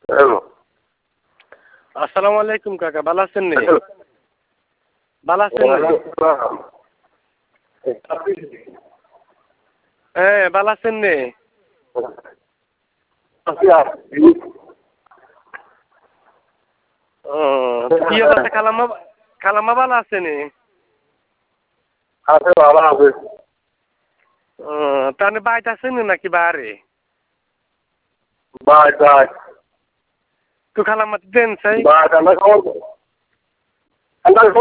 Hello. আসসালামু আলাইকুম কাকা, ভালো আছেন নি? হ্যালো। ভালো আছেন নি? হ্যাঁ, ভালো আছেন নি? ও কি অবস্থা? খালাম্মা ভালো আছে নি? আছে, ভালো আছে। ও তাহলে বাইতে আছেন নাকি বাহারে? Bye bye. তো খালাম্মা দেন চাই? বাই, ঠান্ডা খাওয়া